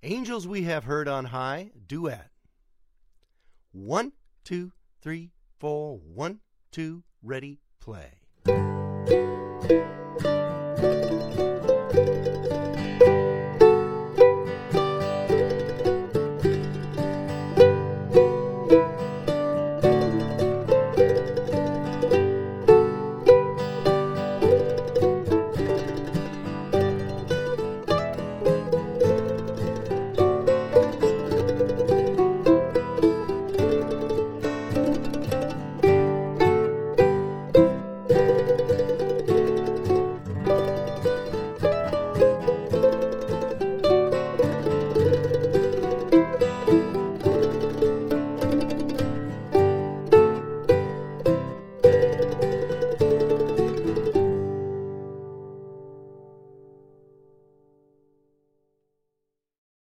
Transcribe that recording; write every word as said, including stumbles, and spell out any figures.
Angels We Have Heard on High, duet. One, two, three, four, one, two, ready, play.